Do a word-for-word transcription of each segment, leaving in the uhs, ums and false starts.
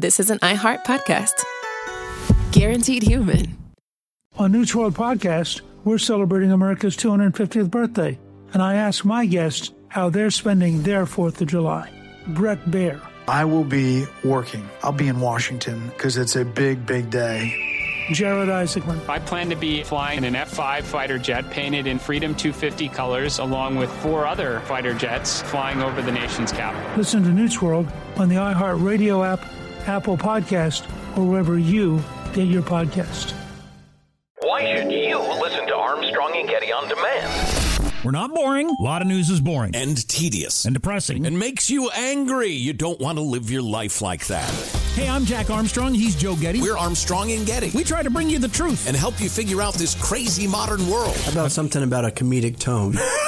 this is an iHeart podcast. Guaranteed human. On News World Podcast, we're celebrating America's two hundred fiftieth birthday, and I ask my guests how they're spending their fourth of July. Brett Baer. I will be working. I'll be in Washington because it's a big, big day. Jared Isaacman. I plan to be flying an F five fighter jet painted in Freedom two fifty colors, along with four other fighter jets flying over the nation's capital. Listen to News World on the iHeartRadio app, Apple Podcast, or wherever you get your podcast. Why should you listen to Armstrong and Getty on demand? We're not boring. A lot of news is boring. And tedious. And depressing. And makes you angry. You don't want to live your life like that. Hey, I'm Jack Armstrong. He's Joe Getty. We're Armstrong and Getty. We try to bring you the truth. And help you figure out this crazy modern world. How about something about a comedic tone?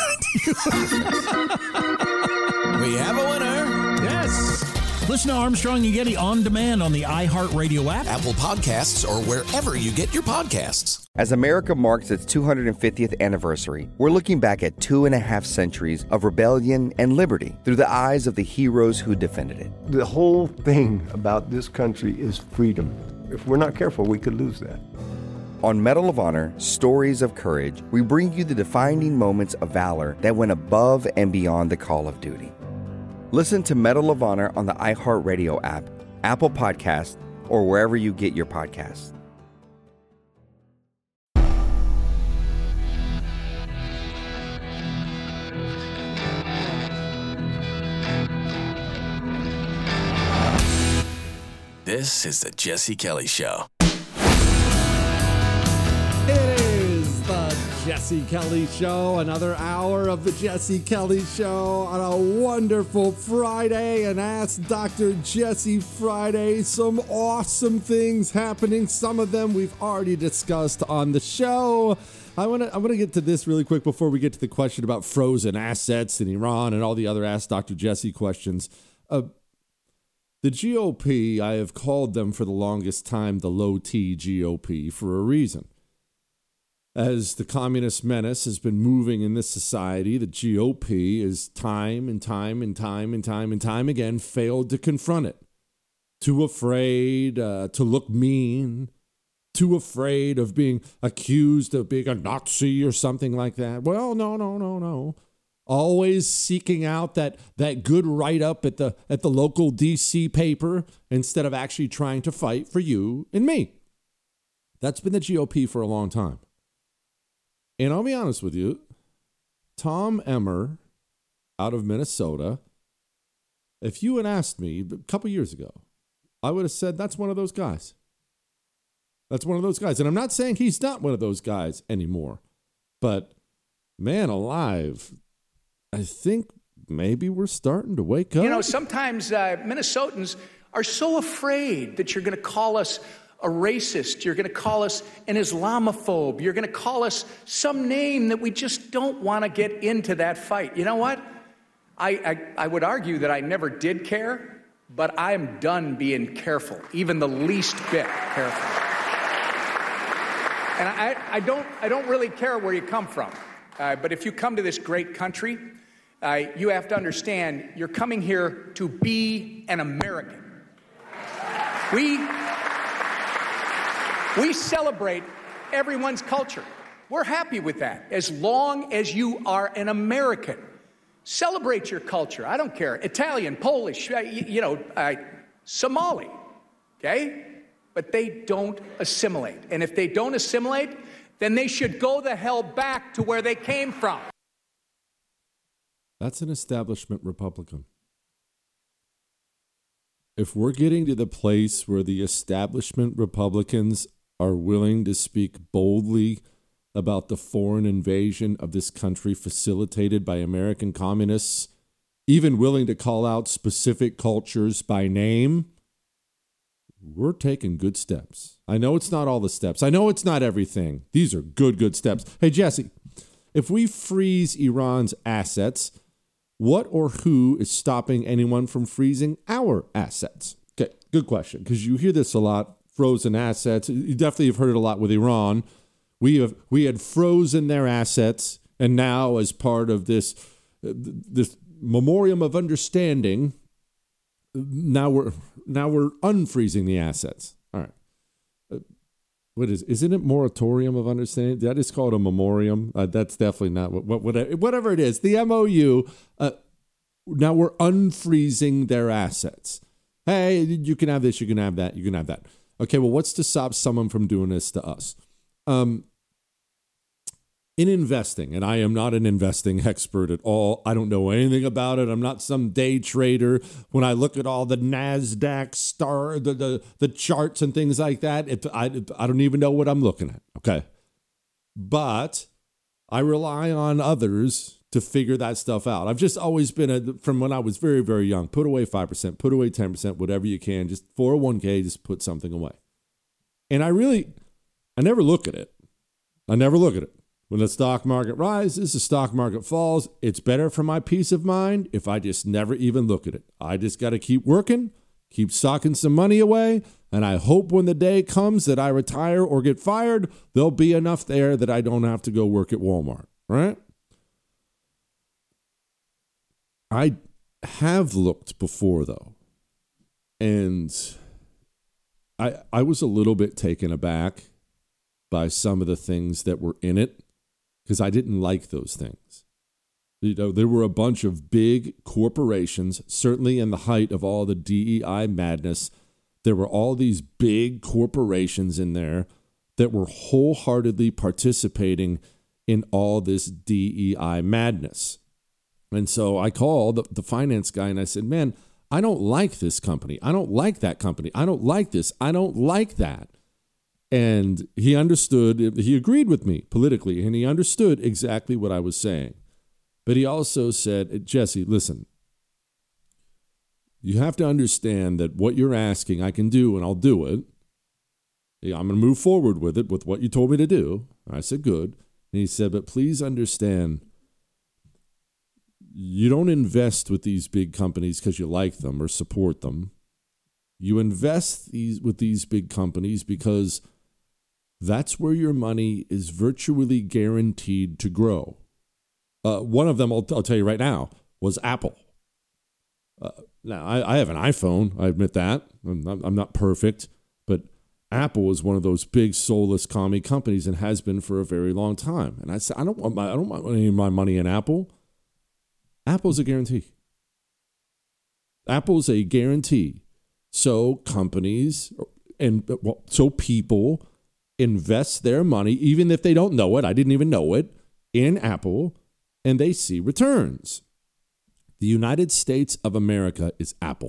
We have a winner. Yes. Listen to Armstrong and Getty on demand on the iHeartRadio app, Apple Podcasts, or wherever you get your podcasts. As America marks its two hundred fiftieth anniversary, we're looking back at two and a half centuries of rebellion and liberty through the eyes of the heroes who defended it. The whole thing about this country is freedom. If we're not careful, we could lose that. On Medal of Honor, Stories of Courage, we bring you the defining moments of valor that went above and beyond the call of duty. Listen to Medal of Honor on the iHeartRadio app, Apple Podcasts, or wherever you get your podcasts. This is the Jesse Kelly Show. It is the Jesse Kelly Show, another hour of the Jesse Kelly Show on a wonderful Friday, and Ask Doctor Jesse Friday. Some awesome things happening. Some of them we've already discussed on the show. I want to I want to get to this really quick before we get to the question about frozen assets in Iran and all the other Ask Doctor Jesse questions. Uh, the G O P, I have called them for the longest time the low-T G O P for a reason. As the communist menace has been moving in this society, the G O P is time and time and time and time and time again failed to confront it. Too afraid uh, to look mean, too afraid of being accused of being a Nazi or something like that. Well, no, no, no, no. Always seeking out that, that good write-up at the, at the local D C paper instead of actually trying to fight for you and me. That's been the G O P for a long time. And I'll be honest with you, Tom Emmer out of Minnesota, if you had asked me a couple years ago, I would have said that's one of those guys. That's one of those guys. And I'm not saying he's not one of those guys anymore. But, man alive, I think maybe we're starting to wake up. You know, sometimes uh, Minnesotans are so afraid that you're going to call us a racist, you're going to call us an Islamophobe, you're going to call us some name that we just don't want to get into that fight. You know what? I, I, I would argue that I never did care, but I'm done being careful, even the least bit careful. And I, I, don't, I don't really care where you come from, uh, but if you come to this great country, uh, you have to understand you're coming here to be an American. We... We celebrate everyone's culture. We're happy with that, as long as you are an American. Celebrate your culture. I don't care. Italian, Polish, uh, you, you know, uh, Somali, okay? But they don't assimilate. And if they don't assimilate, then they should go the hell back to where they came from. That's an establishment Republican. If we're getting to the place where the establishment Republicans are willing to speak boldly about the foreign invasion of this country facilitated by American communists, even willing to call out specific cultures by name, we're taking good steps. I know it's not all the steps. I know it's not everything. These are good, good steps. Hey, Jesse, if we freeze Iran's assets, what or who is stopping anyone from freezing our assets? Okay, good question, because you hear this a lot. Frozen assets. You definitely have heard it a lot with Iran. We have we had frozen their assets, and now as part of this uh, this memorandum of understanding, now we're now we're unfreezing the assets. All right. Uh, what is? Isn't it moratorium of understanding? That is called a memoriam. Uh, that's definitely not what, what whatever, whatever it is. The M O U. Uh, now we're unfreezing their assets. Hey, you can have this. You can have that. You can have that. Okay. Well, what's to stop someone from doing this to us? Um. In investing, and I am not an investing expert at all. I don't know anything about it. I'm not some day trader. When I look at all the NASDAQ star, the the, the charts and things like that, it, I, I don't even know what I'm looking at, okay? But I rely on others to figure that stuff out. I've just always been, a, from when I was very, very young, put away five percent, put away ten percent, whatever you can, just four oh one k, just put something away. And I really, I never look at it. I never look at it. When the stock market rises, the stock market falls, it's better for my peace of mind if I just never even look at it. I just got to keep working, keep socking some money away, and I hope when the day comes that I retire or get fired, there'll be enough there that I don't have to go work at Walmart, right? I have looked before, though, and I I was a little bit taken aback by some of the things that were in it, because I didn't like those things. You know, there were a bunch of big corporations, certainly in the height of all the D E I madness. There were all these big corporations in there that were wholeheartedly participating in all this D E I madness. And so I called the, the finance guy and I said, man, I don't like this company. I don't like that company. I don't like this. I don't like that. And he understood, he agreed with me politically, and he understood exactly what I was saying. But he also said, Jesse, listen, you have to understand that what you're asking, I can do, and I'll do it. I'm going to move forward with it, with what you told me to do. I said, good. And he said, but please understand, you don't invest with these big companies because you like them or support them. You invest these with these big companies because that's where your money is virtually guaranteed to grow. Uh, one of them, I'll, I'll tell you right now, was Apple. Uh, now, I, I have an iPhone. I admit that. I'm not, I'm not perfect. But Apple is one of those big soulless commie companies and has been for a very long time. And I said, I don't want my, I don't want any of my money in Apple. Apple's a guarantee. Apple's a guarantee. So companies and well, so people invest their money, even if they don't know it, I didn't even know it, in Apple, and they see returns. The United States of America is Apple.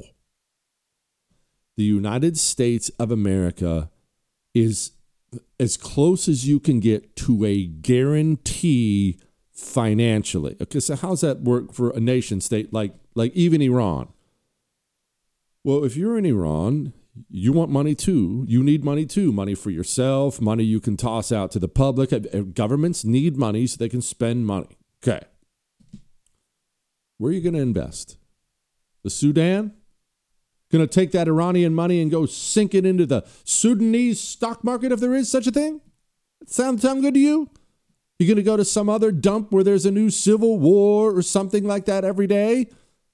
The United States of America is as close as you can get to a guarantee financially. Okay, so how's that work for a nation state like, like even Iran? Well, if you're in Iran, you want money too. You need money too. Money for yourself, money you can toss out to the public. Governments need money so they can spend money. Okay. Where are you going to invest? The Sudan? Going to take that Iranian money and go sink it into the Sudanese stock market if there is such a thing? Sound, sound good to you? You're going to go to some other dump where there's a new civil war or something like that every day?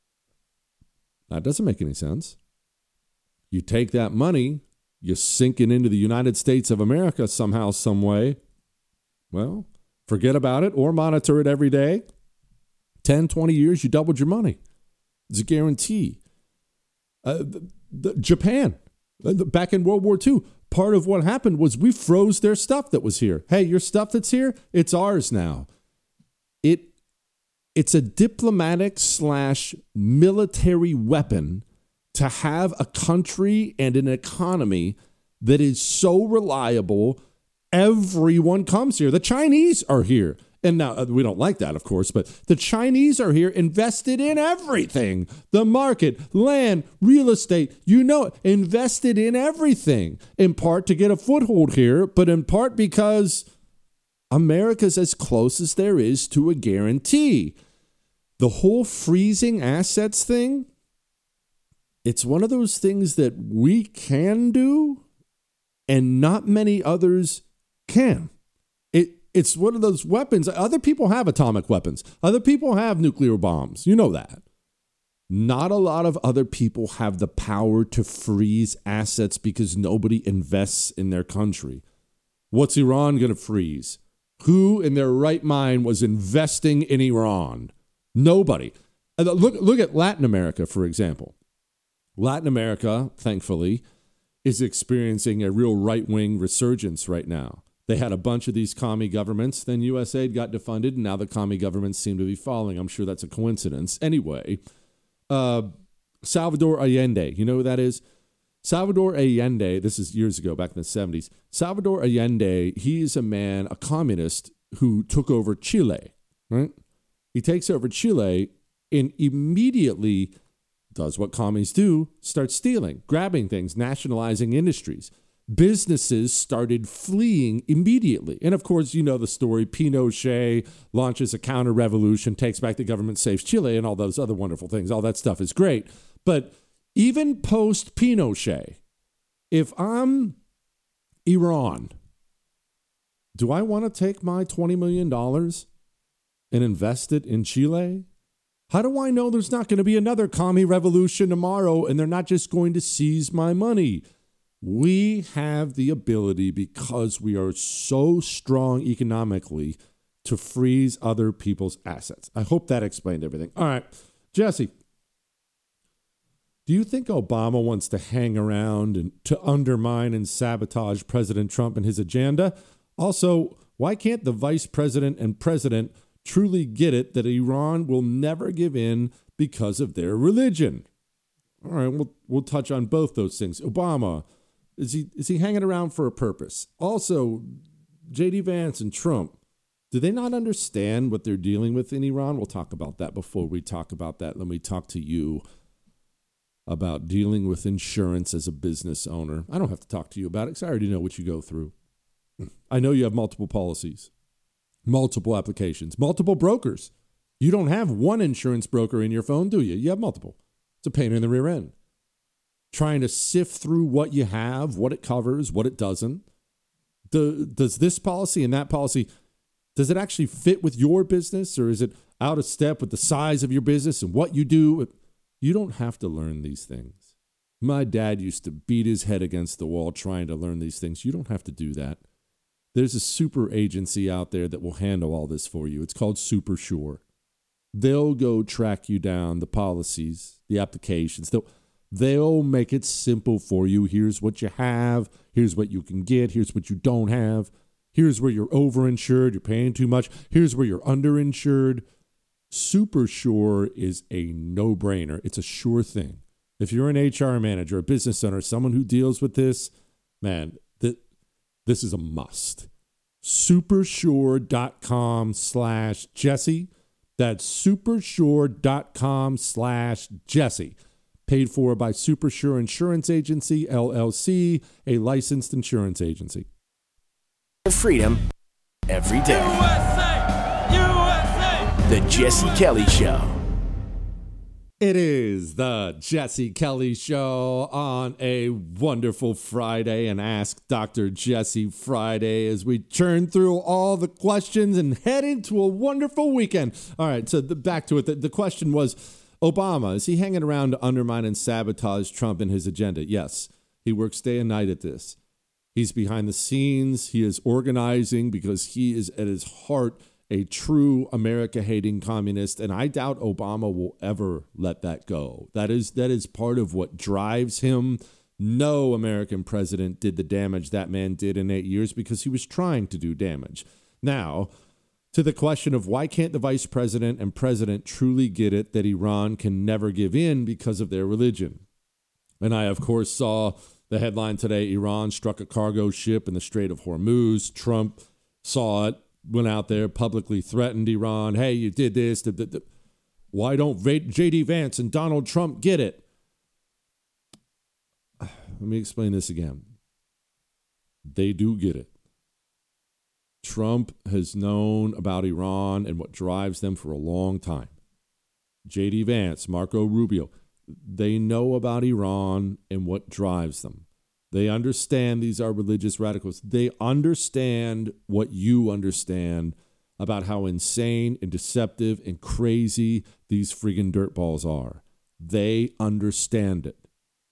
That doesn't make any sense. You take that money, you sink it into the United States of America somehow, some way. Well, forget about it or monitor it every day. ten, twenty years, you doubled your money. It's a guarantee. Uh, the, the, Japan, uh, back in World War Two, part of what happened was we froze their stuff that was here. Hey, your stuff that's here, it's ours now. It, it's a diplomatic slash military weapon to have a country and an economy that is so reliable, everyone comes here. The Chinese are here. And now, we don't like that, of course, but the Chinese are here invested in everything. The market, land, real estate, you know it, invested in everything. In part to get a foothold here, but in part because America's as close as there is to a guarantee. The whole freezing assets thing, it's one of those things that we can do and not many others can. It It's one of those weapons. Other people have atomic weapons. Other people have nuclear bombs. You know that. Not a lot of other people have the power to freeze assets because nobody invests in their country. What's Iran going to freeze? Who in their right mind was investing in Iran? Nobody. Look, look at Latin America, for example. Latin America, thankfully, is experiencing a real right-wing resurgence right now. They had a bunch of these commie governments, then U S A I D got defunded, and now the commie governments seem to be falling. I'm sure that's a coincidence. Anyway, uh, Salvador Allende, you know who that is? Salvador Allende, this is years ago, back in the seventies. Salvador Allende, he is a man, a communist, who took over Chile, right? He takes over Chile and immediately does what commies do, starts stealing, grabbing things, nationalizing industries. Businesses started fleeing immediately. And of course, you know the story. Pinochet launches a counter-revolution, takes back the government, saves Chile, and all those other wonderful things. All that stuff is great. But even post-Pinochet, if I'm Iran, do I want to take my twenty million dollars and invest it in Chile? How do I know there's not going to be another commie revolution tomorrow and they're not just going to seize my money? We have the ability, because we are so strong economically, to freeze other people's assets. I hope that explained everything. All right, Jesse, do you think Obama wants to hang around and to undermine and sabotage President Trump and his agenda? Also, why can't the vice president and president truly get it that Iran will never give in because of their religion? All right, we'll, we'll touch on both those things. Obama, is he is he hanging around for a purpose? Also, J D Vance and Trump, do they not understand what they're dealing with in Iran? We'll talk about that. Before we talk about that, let me talk to you about dealing with insurance as a business owner. I don't have to talk to you about it because I already know what you go through. I know you have multiple policies, multiple applications, multiple brokers. You don't have one insurance broker in your phone, do you? You have multiple. It's a pain in the rear end. Trying to sift through what you have, what it covers, what it doesn't. Do, does this policy and that policy, does it actually fit with your business, or is it out of step with the size of your business and what you do? You don't have to learn these things. My dad used to beat his head against the wall trying to learn these things. You don't have to do that. There's a super agency out there that will handle all this for you. It's called Super Sure. They'll go track you down the policies, the applications. They'll, they'll make it simple for you. Here's what you have. Here's what you can get. Here's what you don't have. Here's where you're overinsured. You're paying too much. Here's where you're underinsured. Super Sure is a no-brainer. It's a sure thing. If you're an H R manager, a business owner, someone who deals with this, man, th- this is a must. Supersure.com slash Jesse. That's supersure.com slash Jesse. Paid for by Supersure Insurance Agency, L L C, a licensed insurance agency. Freedom every day. U S A! U S A! The Jesse Kelly Show. It is the Jesse Kelly Show on a wonderful Friday, and Ask Doctor Jesse Friday, as we churn through all the questions and head into a wonderful weekend. All right, so the, back to it. The, the question was, Obama, is he hanging around to undermine and sabotage Trump and his agenda? Yes, he works day and night at this. He's behind the scenes. He is organizing because he is at his heart a true America-hating communist, and I doubt Obama will ever let that go. That is that is part of what drives him. No American president did the damage that man did in eight years because he was trying to do damage. Now, to the question of why can't the vice president and president truly get it that Iran can never give in because of their religion? And I, of course, saw the headline today, Iran struck a cargo ship in the Strait of Hormuz. Trump saw it, went out there, publicly threatened Iran. Hey, you did this. Why don't J D Vance and Donald Trump get it? Let me explain this again. They do get it. Trump has known about Iran and what drives them for a long time. J D Vance, Marco Rubio, they know about Iran and what drives them. They understand these are religious radicals. They understand what you understand about how insane and deceptive and crazy these friggin' dirtballs are. They understand it.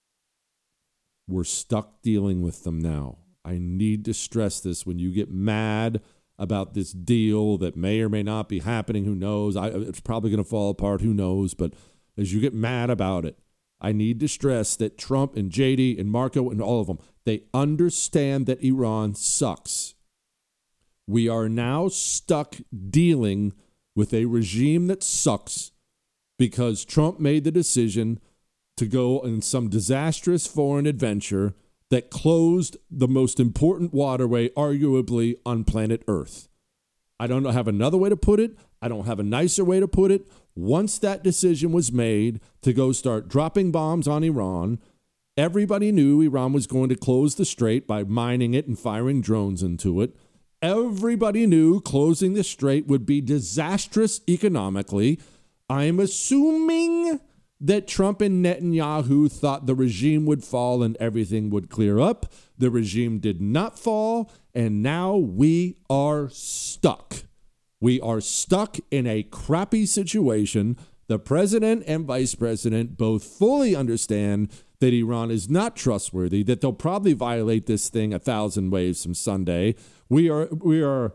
We're stuck dealing with them now. I need to stress this. When you get mad about this deal that may or may not be happening, who knows? I, it's probably going to fall apart, who knows? But as you get mad about it, I need to stress that Trump and J D and Marco and all of them, they understand that Iran sucks. We are now stuck dealing with a regime that sucks because Trump made the decision to go in some disastrous foreign adventure that closed the most important waterway, arguably, on planet Earth. I don't have another way to put it. I don't have a nicer way to put it. Once that decision was made to go start dropping bombs on Iran, everybody knew Iran was going to close the strait by mining it and firing drones into it. Everybody knew closing the strait would be disastrous economically. I'm assuming that Trump and Netanyahu thought the regime would fall and everything would clear up. The regime did not fall, and now we are stuck. We are stuck in a crappy situation. The president and vice president both fully understand that Iran is not trustworthy, that they'll probably violate this thing a thousand ways from Sunday. We are, we are,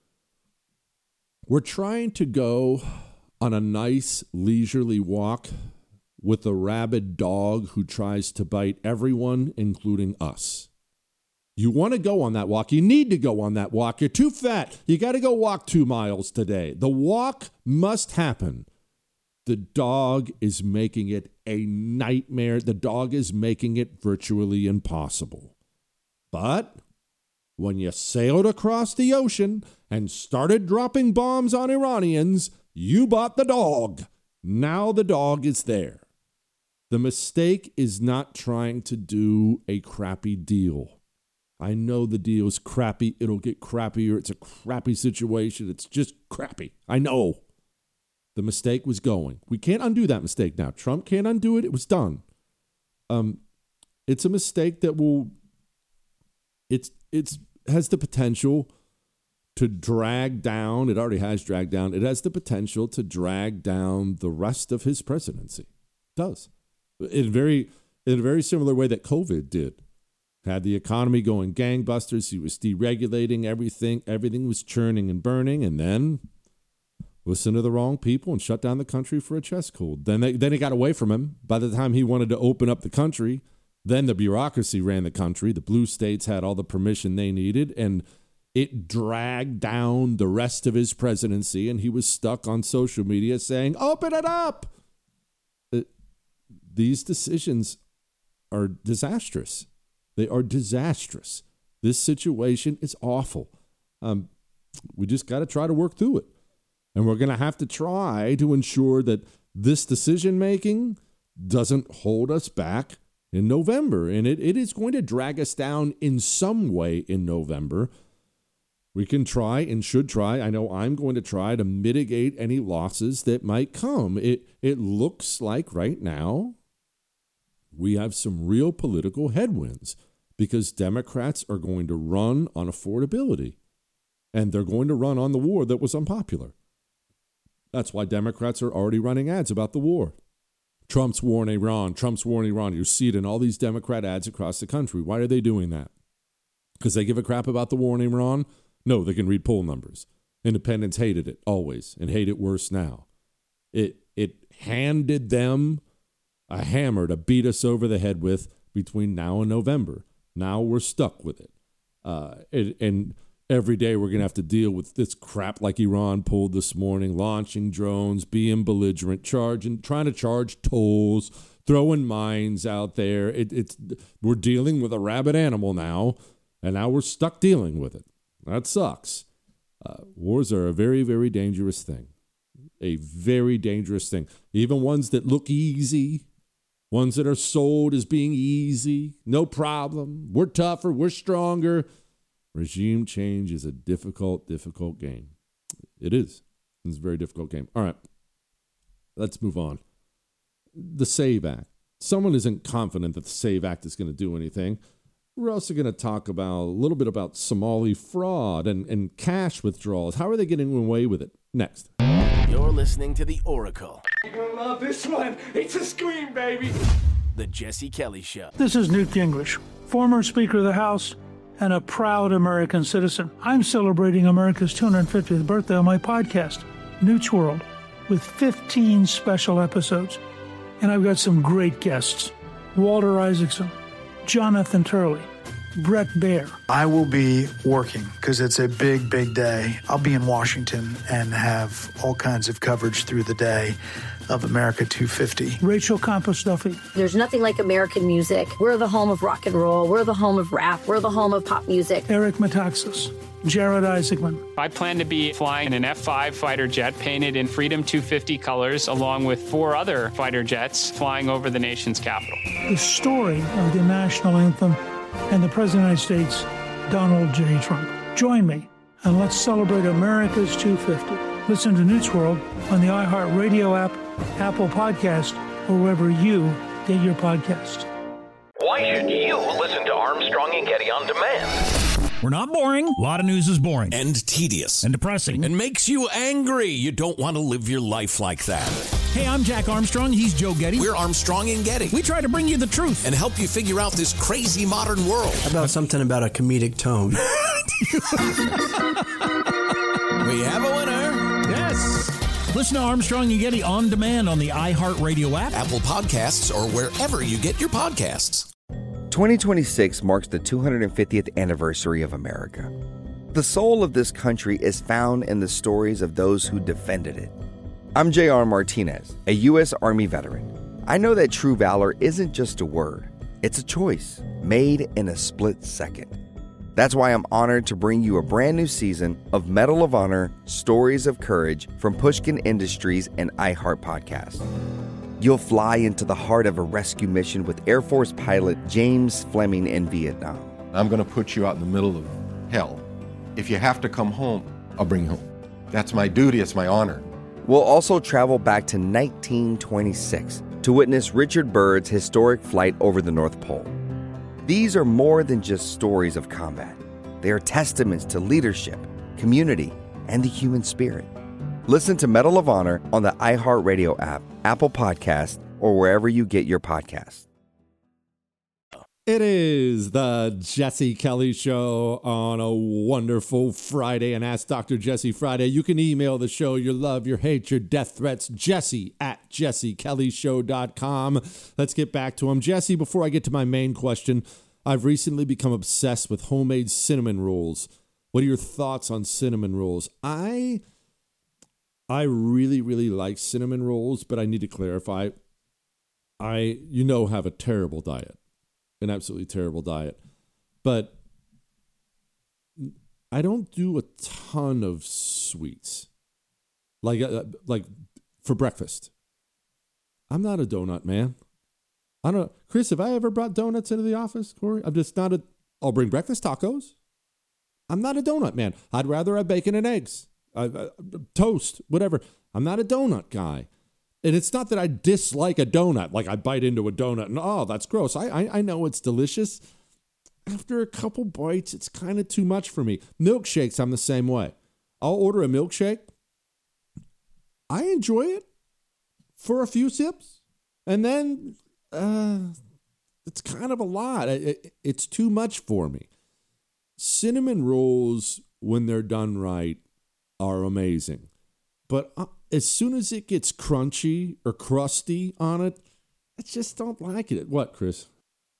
we're trying to go on a nice leisurely walk with a rabid dog who tries to bite everyone, including us. You want to go on that walk. You need to go on that walk. You're too fat. You got to go walk two miles today. The walk must happen. The dog is making it a nightmare. The dog is making it virtually impossible. But when you sailed across the ocean and started dropping bombs on Iranians, you bought the dog. Now the dog is there. The mistake is not trying to do a crappy deal. I know the deal is crappy. It'll get crappier. It's a crappy situation. It's just crappy. I know. The mistake was going. We can't undo that mistake now. Trump can't undo it. It was done. Um, it's a mistake that will, it's, it's has the potential to drag down, it already has dragged down, it has the potential to drag down the rest of his presidency. It does. In very, in a very similar way that COVID did. Had the economy going gangbusters, he was deregulating everything, everything was churning and burning, and then listened to the wrong people and shut down the country for a chest cold. Then they, then it got away from him. By the time he wanted to open up the country, then the bureaucracy ran the country. The blue states had all the permission they needed, and it dragged down the rest of his presidency, and he was stuck on social media saying, open it up. It, these decisions are disastrous. They are disastrous. This situation is awful. Um, we just got to try to work through it. And we're going to have to try to ensure that this decision-making doesn't hold us back in November. And it, it is going to drag us down in some way in November. We can try and should try. I know I'm going to try to mitigate any losses that might come. It, it looks like right now we have some real political headwinds because Democrats are going to run on affordability. And they're going to run on the war that was unpopular. That's why Democrats are already running ads about the war. Trump's war in Iran, Trump's war in Iran. You see it in all these Democrat ads across the country. Why are they doing that? Because they give a crap about the war in Iran? No, they can read poll numbers. Independents hated it always and hate it worse now. It it handed them a hammer to beat us over the head with between now and November. Now we're stuck with it. Uh, it and every day we're going to have to deal with this crap like Iran pulled this morning, launching drones, being belligerent, charging, trying to charge tolls, throwing mines out there. It, it's we're dealing with a rabid animal now, and now we're stuck dealing with it. That sucks. Uh, wars are a very, very dangerous thing. A very dangerous thing. Even ones that look easy, ones that are sold as being easy, no problem. We're tougher, we're stronger. Regime change is a difficult, difficult game. It is. It's a very difficult game. All right. Let's move on. The SAVE Act. Someone isn't confident that the SAVE Act is going to do anything. We're also going to talk about a little bit about Somali fraud and, and cash withdrawals. How are they getting away with it? Next. You're listening to The Oracle. You're gonna love this one. It's a scream, baby. The Jesse Kelly Show. This is Newt Gingrich, former Speaker of the House and a proud American citizen. I'm celebrating America's two hundred fiftieth birthday on my podcast, Newt's World, with fifteen special episodes. And I've got some great guests. Walter Isaacson, Jonathan Turley, Brett Baer. I will be working because it's a big, big day. I'll be in Washington and have all kinds of coverage through the day of America two fifty. Rachel Campos Duffy. There's nothing like American music. We're the home of rock and roll. We're the home of rap. We're the home of pop music. Eric Metaxas. Jared Isaacman. I plan to be flying an F five fighter jet painted in Freedom two fifty colors, along with four other fighter jets flying over the nation's capital. The story of the national anthem and the President of the United States, Donald J. Trump. Join me and let's celebrate America's two fifty. Listen to Newt's World on the iHeartRadio app, Apple Podcast, or wherever you get your podcast. Why should you listen to Armstrong and Getty on demand? We're not boring. A lot of news is boring. And tedious. And depressing. And makes you angry. You don't want to live your life like that. Hey, I'm Jack Armstrong. He's Joe Getty. We're Armstrong and Getty. We try to bring you the truth. And help you figure out this crazy modern world. How about something about a comedic tone? We have a winner. Yes. Listen to Armstrong and Getty on demand on the iHeartRadio app, Apple Podcasts, or wherever you get your podcasts. twenty twenty-six marks the two hundred fiftieth anniversary of America. The soul of this country is found in the stories of those who defended it. I'm J R Martinez, a U S Army veteran. I know that true valor isn't just a word, it's a choice made in a split second. That's why I'm honored to bring you a brand new season of Medal of Honor Stories of Courage from Pushkin Industries and iHeart Podcast. You'll fly into the heart of a rescue mission with Air Force pilot James Fleming in Vietnam. I'm going to put you out in the middle of hell. If you have to come home, I'll bring you home. That's my duty, it's my honor. We'll also travel back to nineteen twenty-six to witness Richard Byrd's historic flight over the North Pole. These are more than just stories of combat. They are testaments to leadership, community, and the human spirit. Listen to Medal of Honor on the iHeartRadio app, Apple Podcast, or wherever you get your podcasts. It is the Jesse Kelly Show on a wonderful Friday, and Ask Doctor Jesse Friday. You can email the show your love, your hate, your death threats, Jesse at jesse kelly show dot com. Let's get back to him. Jesse, before I get to my main question, I've recently become obsessed with homemade cinnamon rolls. What are your thoughts on cinnamon rolls? I, I really, really like cinnamon rolls, but I need to clarify. I, you know, have a terrible diet. An absolutely terrible diet. But I don't do a ton of sweets. Like uh, like for breakfast. I'm not a donut man. I don't Chris, have I ever brought donuts into the office, Corey? I'm just not a I'll bring breakfast tacos. I'm not a donut man. I'd rather have bacon and eggs. Uh, uh, toast, whatever. I'm not a donut guy. And it's not that I dislike a donut, like I bite into a donut and, oh, that's gross. I, I, I know it's delicious. After a couple bites, it's kind of too much for me. Milkshakes, I'm the same way. I'll order a milkshake. I enjoy it for a few sips. And then uh, it's kind of a lot. It, it, it's too much for me. Cinnamon rolls, when they're done right, are amazing. But uh, as soon as it gets crunchy or crusty on it, I just don't like it. What, Chris?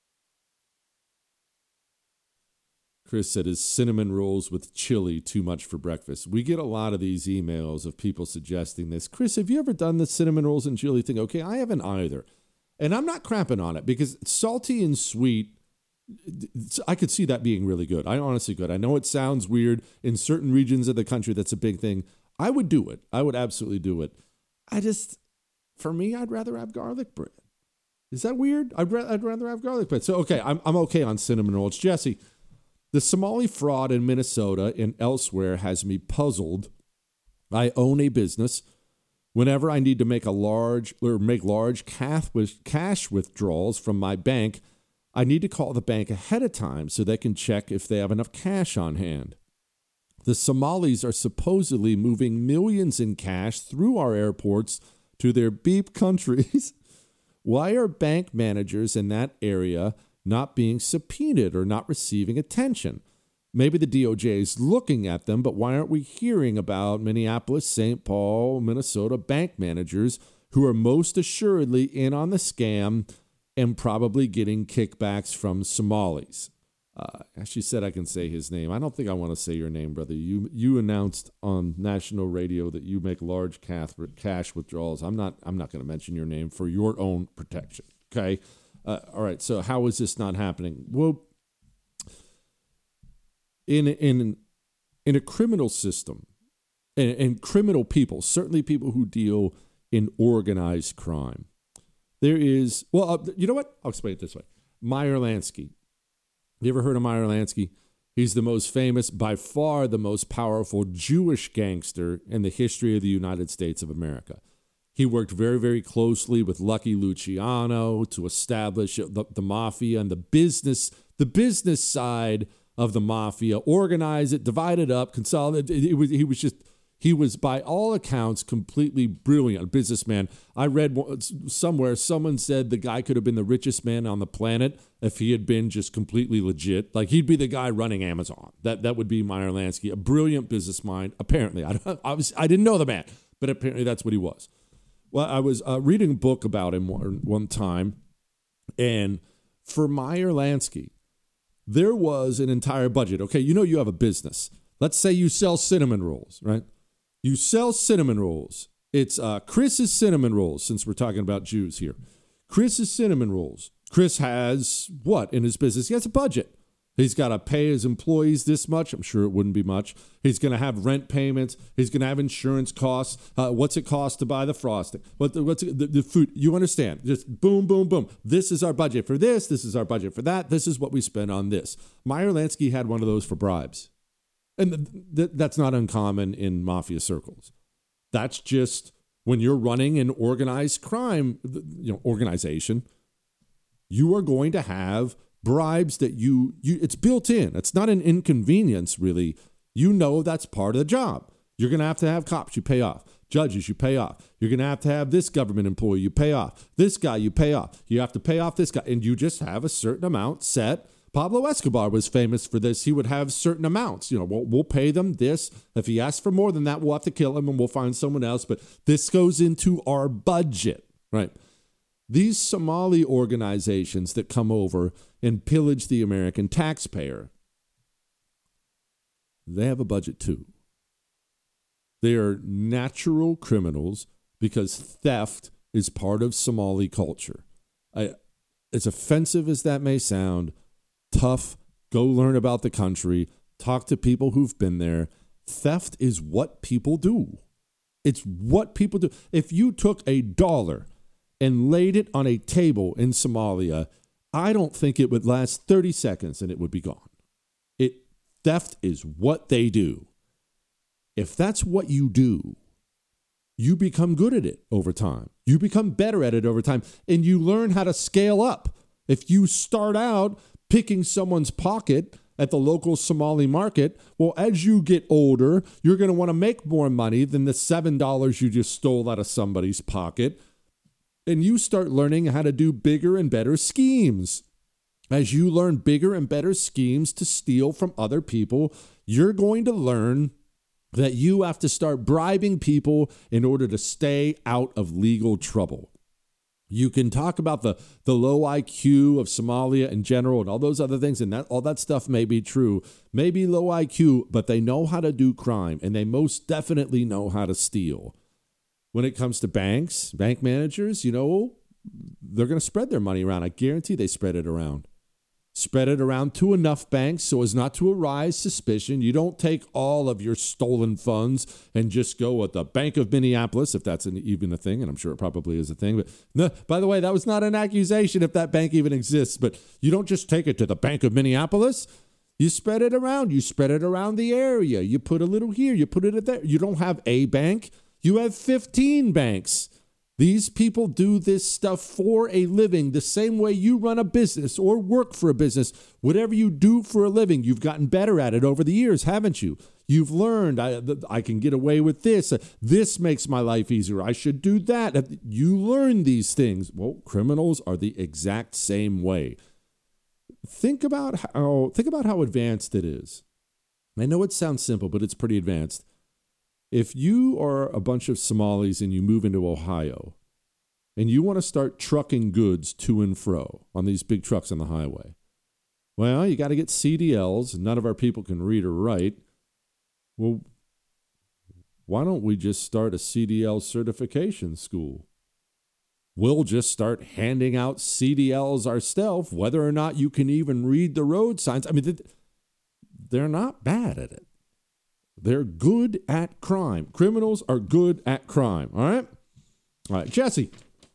Chris said, is cinnamon rolls with chili too much for breakfast? We get a lot of these emails of people suggesting this. Chris, have you ever done the cinnamon rolls and chili thing? Okay, I haven't either. And I'm not cramping on it because salty and sweet, I could see that being really good. I honestly could. I know it sounds weird. In certain regions of the country, that's a big thing. I would do it. I would absolutely do it. I just, for me, I'd rather have garlic bread. Is that weird? I'd, ra- I'd rather have garlic bread. So, okay, I'm I'm okay on cinnamon rolls. Jesse, the Somali fraud in Minnesota and elsewhere has me puzzled. I own a business. Whenever I need to make a large or make large cash withdrawals from my bank, I need to call the bank ahead of time so they can check if they have enough cash on hand. The Somalis are supposedly moving millions in cash through our airports to their beep countries. Why are bank managers in that area not being subpoenaed or not receiving attention? Maybe the D O J is looking at them, but why aren't we hearing about Minneapolis, Saint Paul, Minnesota bank managers who are most assuredly in on the scam and probably getting kickbacks from Somalis? Uh, she said I can say his name. I don't think I want to say your name, brother. You you announced on national radio that you make large cash withdrawals. I'm not I'm not going to mention your name for your own protection. Okay. Uh, all right. So how is this not happening? Well, in in in a criminal system, and, and criminal people, certainly people who deal in organized crime, there is well, uh, you know what? I'll explain it this way. Meyer Lansky. You ever heard of Meyer Lansky? He's the most famous, by far the most powerful Jewish gangster in the history of the United States of America. He worked very, very closely with Lucky Luciano to establish the, the mafia and the business, the business side of the mafia, organize it, divide it up, consolidate. It, it was, he was just, he was by all accounts completely brilliant, a businessman. I read somewhere someone said the guy could have been the richest man on the planet if he had been just completely legit. Like he'd be the guy running Amazon. That that would be Meyer Lansky, a brilliant business mind. Apparently, I I, was, I didn't know the man, but apparently that's what he was. Well, I was uh, reading a book about him one, one time, and for Meyer Lansky, there was an entire budget. Okay, you know you have a business. Let's say you sell cinnamon rolls, right? You sell cinnamon rolls. It's uh, Chris's cinnamon rolls, since we're talking about Jews here. Chris's cinnamon rolls. Chris has what in his business? He has a budget. He's got to pay his employees this much. I'm sure it wouldn't be much. He's going to have rent payments. He's going to have insurance costs. Uh, what's it cost to buy the frosting? What the, what's it, the, the food? You understand? Just boom, boom, boom. This is our budget for this. This is our budget for that. This is what we spend on this. Meyer Lansky had one of those for bribes. And th- th- that's not uncommon in mafia circles. That's just when you're running an organized crime, you know, organization, you are going to have bribes that you, you, it's built in. It's not an inconvenience, really. You know that's part of the job. You're going to have to have cops you pay off, judges you pay off. You're going to have to have this government employee you pay off, this guy you pay off. You have to pay off this guy, and you just have a certain amount set. Pablo Escobar was famous for this. He would have certain amounts. You know, we'll, we'll pay them this. If he asks for more than that, we'll have to kill him and we'll find someone else. But this goes into our budget, right? These Somali organizations that come over and pillage the American taxpayer, they have a budget too. They are natural criminals because theft is part of Somali culture. I, as offensive as that may sound, tough, go learn about the country, talk to people who've been there. Theft is what people do. It's what people do. If you took a dollar and laid it on a table in Somalia, I don't think it would last thirty seconds and it would be gone. It theft is what they do. If that's what you do, you become good at it over time. You become better at it over time, and you learn how to scale up. If you start out picking someone's pocket at the local Somali market, well, as you get older, you're going to want to make more money than the seven dollars you just stole out of somebody's pocket. And you start learning how to do bigger and better schemes. As you learn bigger and better schemes to steal from other people, you're going to learn that you have to start bribing people in order to stay out of legal trouble. You can talk about the, the low I Q of Somalia in general and all those other things, and that all that stuff may be true, maybe low I Q, but they know how to do crime, and they most definitely know how to steal. When it comes to banks, bank managers, you know, they're going to spread their money around. I guarantee they spread it around. Spread it around to enough banks so as not to arise suspicion. You don't take all of your stolen funds and just go with the Bank of Minneapolis, if that's an, even a thing, and I'm sure it probably is a thing. But no, by the way, that was not an accusation if that bank even exists. But you don't just take it to the Bank of Minneapolis. You spread it around. You spread it around the area. You put a little here. You put it there. You don't have a bank. You have fifteen banks. These people do this stuff for a living, the same way you run a business or work for a business. Whatever you do for a living, you've gotten better at it over the years, haven't you? You've learned, I, I can get away with this. This makes my life easier. I should do that. You learn these things. Well, criminals are the exact same way. Think about how, think about how advanced it is. I know it sounds simple, but it's pretty advanced. If you are a bunch of Somalis and you move into Ohio and you want to start trucking goods to and fro on these big trucks on the highway, well, you got to get C D Ls. None of our people can read or write. Well, why don't we just start a C D L certification school? We'll just start handing out C D Ls ourselves, whether or not you can even read the road signs. I mean, they're not bad at it. They're good at crime. Criminals are good at crime. All right? All right, Jesse.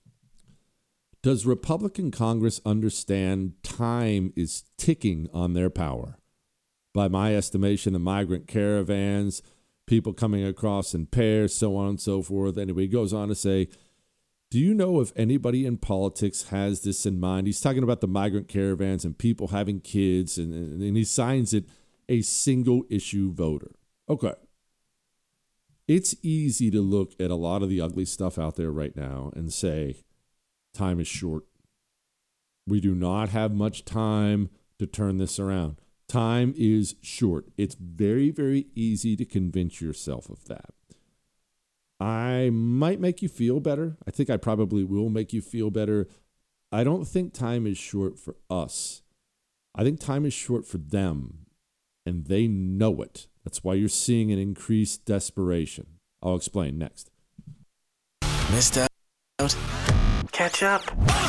Does Republican Congress understand time is ticking on their power? By my estimation, the migrant caravans, people coming across in pairs, so on and so forth. Anyway, he goes on to say, do you know if anybody in politics has this in mind? He's talking about the migrant caravans and people having kids, and, and he signs it a single issue voter. Okay. It's easy to look at a lot of the ugly stuff out there right now and say, time is short. We do not have much time to turn this around. Time is short. It's very, very easy to convince yourself of that. I might make you feel better. I think I probably will make you feel better. I don't think time is short for us. I think time is short for them, and they know it. That's why you're seeing an increased desperation. I'll explain next. Missed out? Catch up.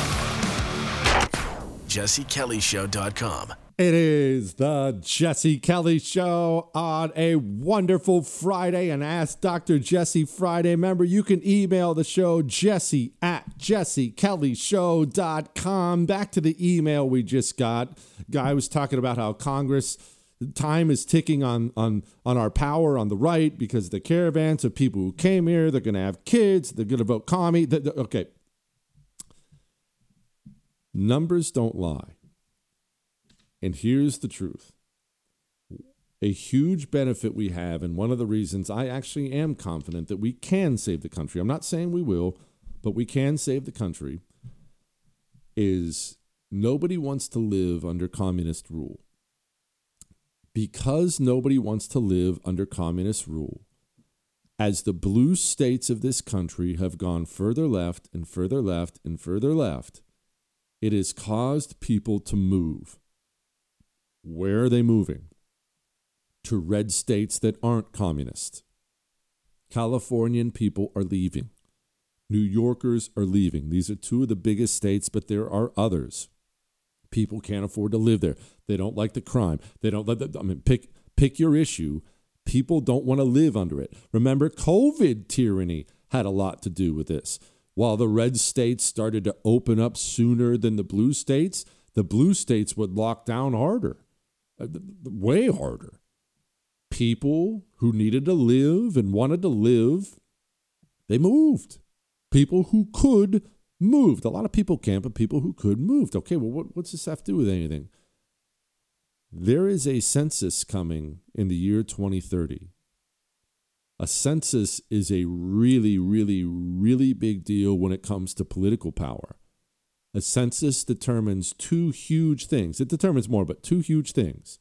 Jesse Kelly Show dot com. It is the Jesse Kelly Show on a wonderful Friday, and Ask Doctor Jesse Friday. Remember, you can email the show, Jesse at Jesse Kelly Show dot com. Back to the email we just got. Guy was talking about how Congress, time is ticking on, on, on our power on the right because the caravans of people who came here, they're going to have kids, they're going to vote commie. The, the, okay. Numbers don't lie. And here's the truth. A huge benefit we have, and one of the reasons I actually am confident that we can save the country, I'm not saying we will, but we can save the country, is nobody wants to live under communist rule. Because nobody wants to live under communist rule, as the blue states of this country have gone further left and further left and further left, it has caused people to move. Where are they moving? To red states that aren't communist. Californian people are leaving. New Yorkers are leaving. These are two of the biggest states, but there are others. People can't afford to live there. They don't like the crime. They don't let the, I mean, pick, pick your issue. People don't want to live under it. Remember, COVID tyranny had a lot to do with this. While the red states started to open up sooner than the blue states, the blue states would lock down harder, way harder. People who needed to live and wanted to live, they moved. People who could moved. A lot of people can't, but people who could moved. Okay, well, what, what's this have to do with anything? There is a census coming in the year twenty thirty. A census is a really, really, really big deal when it comes to political power. A census determines two huge things. It determines more, but two huge things.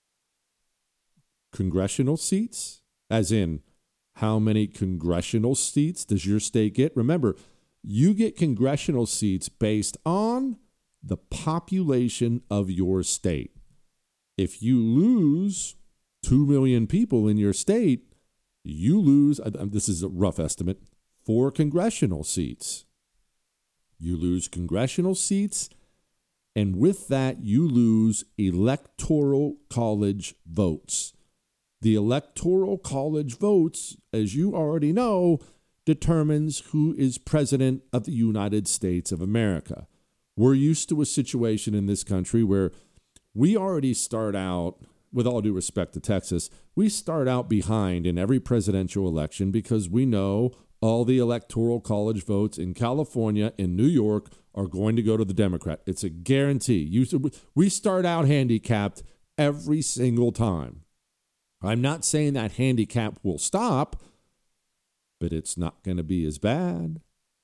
Congressional seats, as in how many congressional seats does your state get? Remember, you get congressional seats based on the population of your state. If you lose two million people in your state, you lose, this is a rough estimate, four congressional seats. You lose congressional seats, and with that, you lose electoral college votes. The electoral college votes, as you already know, determines who is president of the United States of America. We're used to a situation in this country where we already start out, with all due respect to Texas, we start out behind in every presidential election because we know all the electoral college votes in California and New York are going to go to the Democrat. It's a guarantee. You, we start out handicapped every single time. I'm not saying that handicap will stop, but it's not going to be as bad.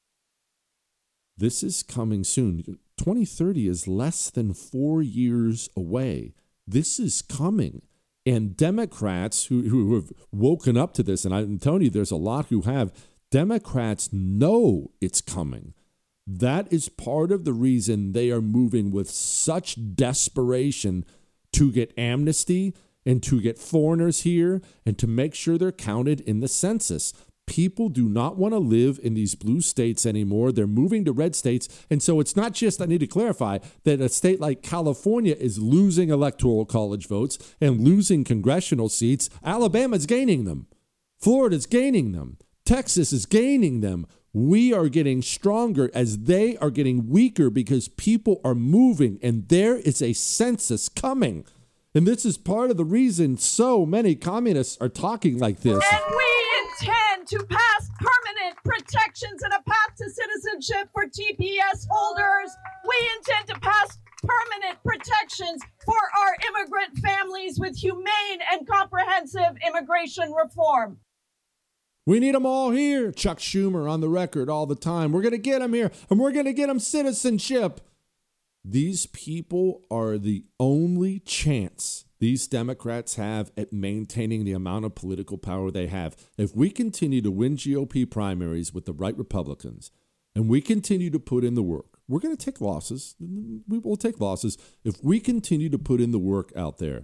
This is coming soon. twenty thirty is less than four years away. This is coming. And Democrats who, who have woken up to this, and I'm telling you, there's a lot who have, Democrats know it's coming. That is part of the reason they are moving with such desperation to get amnesty and to get foreigners here and to make sure they're counted in the census. People do not want to live in these blue states anymore. They're moving to red states. And so it's not just, I need to clarify, that a state like California is losing electoral college votes and losing congressional seats. Alabama's gaining them. Florida's gaining them. Texas is gaining them. We are getting stronger as they are getting weaker because people are moving and there is a census coming. And this is part of the reason so many communists are talking like this. And we intend to pass permanent protections and a path to citizenship for T P S holders. We intend to pass permanent protections for our immigrant families with humane and comprehensive immigration reform. We need them all here. Chuck Schumer on the record all the time. We're going to get them here, and we're going to get them citizenship. These people are the only chance these Democrats have at maintaining the amount of political power they have. If we continue to win G O P primaries with the right Republicans, and we continue to put in the work, we're going to take losses. We will take losses. If we continue to put in the work out there,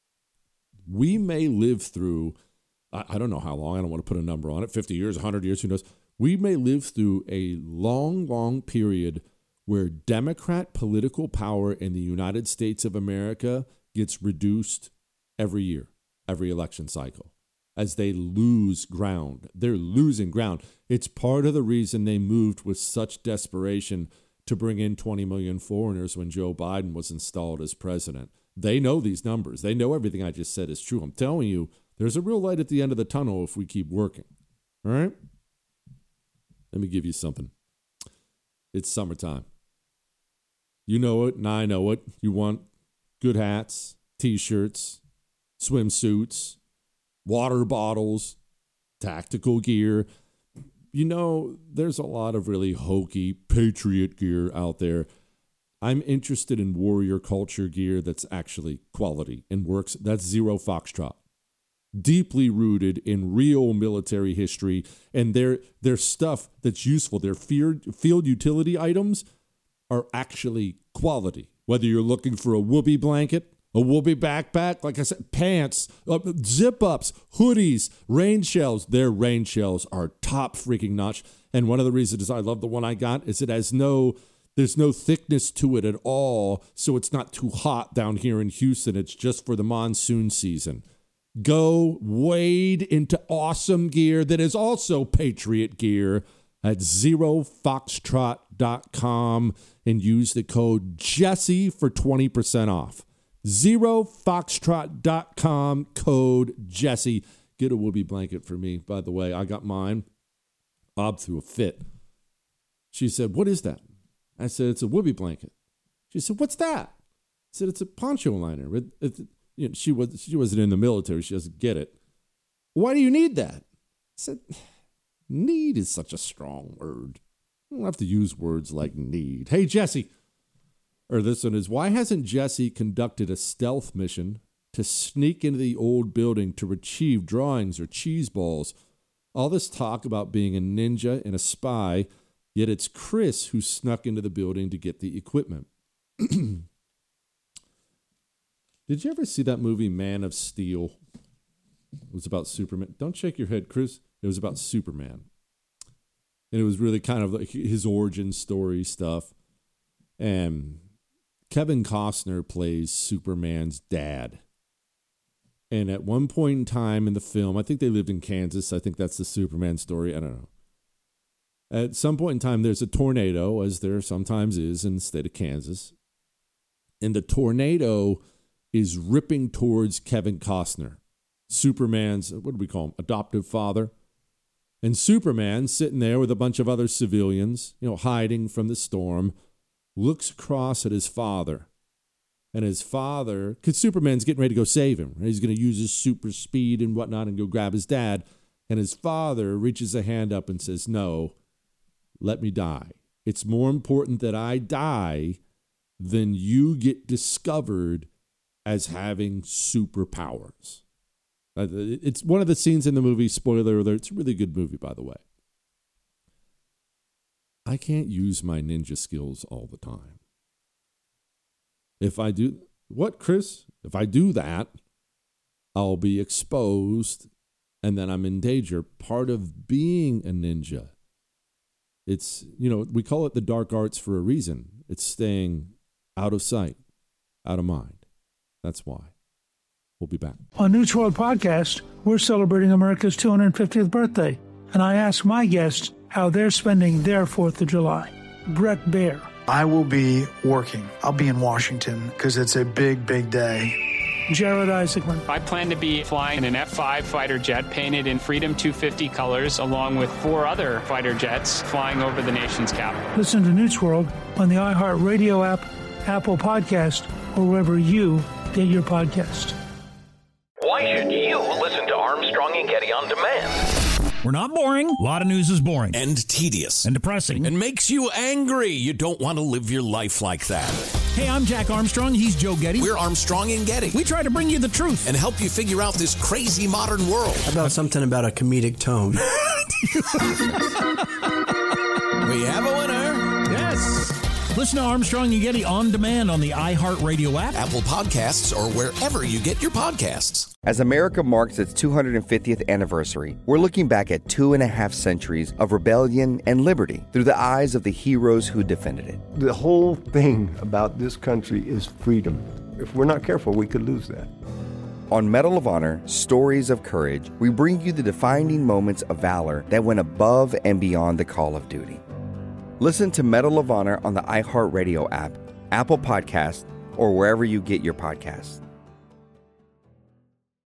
we may live through, I don't know how long, I don't want to put a number on it, fifty years, one hundred years, who knows. We may live through a long, long period where Democrat political power in the United States of America gets reduced every year, every election cycle, as they lose ground. They're losing ground. It's part of the reason they moved with such desperation to bring in twenty million foreigners when Joe Biden was installed as president. They know these numbers. They know everything I just said is true. I'm telling you, there's a real light at the end of the tunnel if we keep working. All right? Let me give you something. It's summertime. You know it, and I know it. You want good hats, T-shirts, swimsuits, water bottles, tactical gear. You know, there's a lot of really hokey patriot gear out there. I'm interested in warrior culture gear that's actually quality and works. That's Zero Foxtrot. Deeply rooted in real military history, and their their stuff that's useful, their field, field utility items are actually quality. Whether you're looking for a whoopee blanket, a whoopee backpack, like I said, pants, uh, zip-ups, hoodies, rain shells, their rain shells are top freaking notch. And one of the reasons I love the one I got is it has no, there's no thickness to it at all, so it's not too hot down here in Houston. It's just for the monsoon season. Go wade into awesome gear that is also Patriot gear at zero foxtrot dot com and use the code Jesse for twenty percent off. zero foxtrot dot com, code Jesse. Get a whoopee blanket for me, by the way. I got mine. Bob threw a fit. She said, "What is that?" I said, "It's a whoopee blanket." She said, "What's that?" I said, "It's a poncho liner." It, it, you know, she, was, she wasn't in the military. She doesn't get it. "Why do you need that?" I said, "Need is such a strong word. I don't have to use words like need." Hey, Jesse. Or this one is, why hasn't Jesse conducted a stealth mission to sneak into the old building to retrieve drawings or cheese balls? All this talk about being a ninja and a spy, yet it's Chris who snuck into the building to get the equipment. Did you ever see that movie Man of Steel? It was about Superman. Don't shake your head, Chris. It was about Superman. And it was really kind of like his origin story stuff. And Kevin Costner plays Superman's dad. And at one point in time in the film, I think they lived in Kansas. I think that's the Superman story. I don't know. At some point in time, there's a tornado, as there sometimes is in the state of Kansas. And the tornado is ripping towards Kevin Costner, Superman's, what do we call him, adoptive father. And Superman, sitting there with a bunch of other civilians, you know, hiding from the storm, looks across at his father. And his father, because Superman's getting ready to go save him. Right? He's going to use his super speed and whatnot and go grab his dad. And his father reaches a hand up and says, no, let me die. It's more important that I die than you get discovered as having superpowers. It's one of the scenes in the movie, spoiler alert, it's a really good movie, by the way. I can't use my ninja skills all the time. If I do, what, Chris? If I do that, I'll be exposed and then I'm in danger. Part of being a ninja, it's, you know, we call it the dark arts for a reason. It's staying out of sight, out of mind. That's why. We'll be back. On News World Podcast, we're celebrating America's two hundred fiftieth birthday, and I ask my guests how they're spending their fourth of July. Brett Baer. I will be working. I'll be in Washington because it's a big, big day. Jared Isaacman. I plan to be flying an F five fighter jet painted in Freedom two fifty colors, along with four other fighter jets flying over the nation's capital. Listen to News World on the iHeartRadio app, Apple Podcast, or wherever you get your podcast. Why should you listen to Armstrong and Getty on demand? We're not boring. A lot of news is boring. And tedious. And depressing. And makes you angry. You don't want to live your life like that. Hey, I'm Jack Armstrong. He's Joe Getty. We're Armstrong and Getty. We try to bring you the truth. And help you figure out this crazy modern world. How about something about a comedic tone? We have a winner. Yes. Listen to Armstrong and Getty on demand on the iHeartRadio app, Apple Podcasts, or wherever you get your podcasts. As America marks its two hundred fiftieth anniversary, we're looking back at two and a half centuries of rebellion and liberty through the eyes of the heroes who defended it. The whole thing about this country is freedom. If we're not careful, we could lose that. On Medal of Honor, Stories of Courage, we bring you the defining moments of valor that went above and beyond the call of duty. Listen to Medal of Honor on the iHeartRadio app, Apple Podcasts, or wherever you get your podcasts.